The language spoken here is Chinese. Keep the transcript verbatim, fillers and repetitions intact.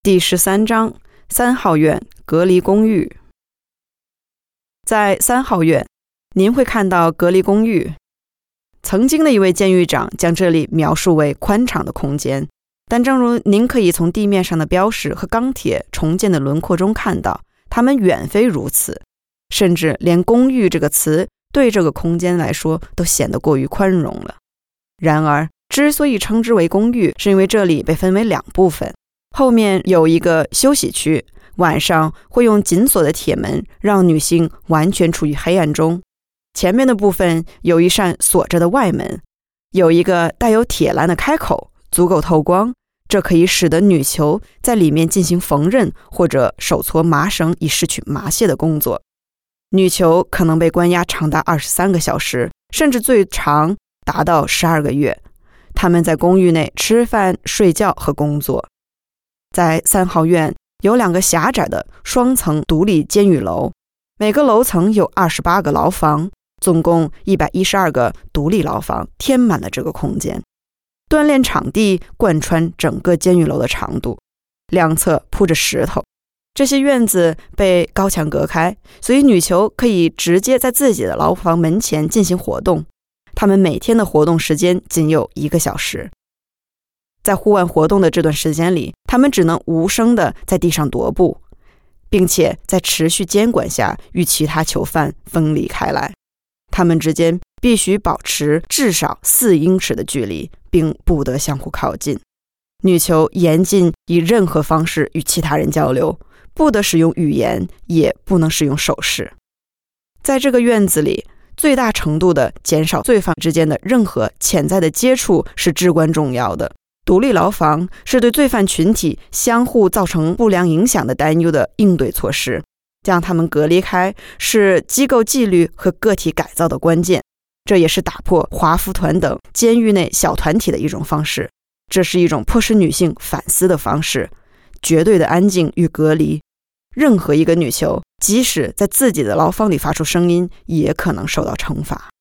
第十三章，三号院隔离公寓。在三号院，您会看到隔离公寓。曾经的一位监狱长将这里描述为宽敞的空间，但正如您可以从地面上的标识和钢铁重建的轮廓中看到，它们远非如此，甚至连公寓这个词对这个空间来说都显得过于宽容了。然而，之所以称之为公寓，是因为这里被分为两部分，后面有一个休息区，晚上会用紧锁的铁门让女性完全处于黑暗中。前面的部分有一扇锁着的外门，有一个带有铁栏的开口，足够透光，这可以使得女囚在里面进行缝纫或者手搓麻绳以释取麻屑的工作。女囚可能被关押长达二十三个小时，甚至最长达到十二个月。他们在公寓内吃饭、睡觉和工作。在三号院有两个狭窄的双层独立监狱楼，每个楼层有二十八个牢房，总共一百一十二个独立牢房填满了这个空间。锻炼场地贯穿整个监狱楼的长度，两侧铺着石头。这些院子被高墙隔开，所以女囚可以直接在自己的牢房门前进行活动。他们每天的活动时间仅有一个小时。在户外活动的这段时间里，他们只能无声地在地上踱步，并且在持续监管下与其他囚犯分离开来。他们之间必须保持至少四英尺的距离，并不得相互靠近。女囚严禁以任何方式与其他人交流，不得使用语言，也不能使用手势。在这个院子里，最大程度地减少罪犯之间的任何潜在的接触是至关重要的。独立牢房是对罪犯群体相互造成不良影响的担忧的应对措施，将他们隔离开是机构纪律和个体改造的关键，这也是打破华夫团等监狱内小团体的一种方式。这是一种迫使女性反思的方式，绝对的安静与隔离。任何一个女囚，即使在自己的牢房里发出声音，也可能受到惩罚。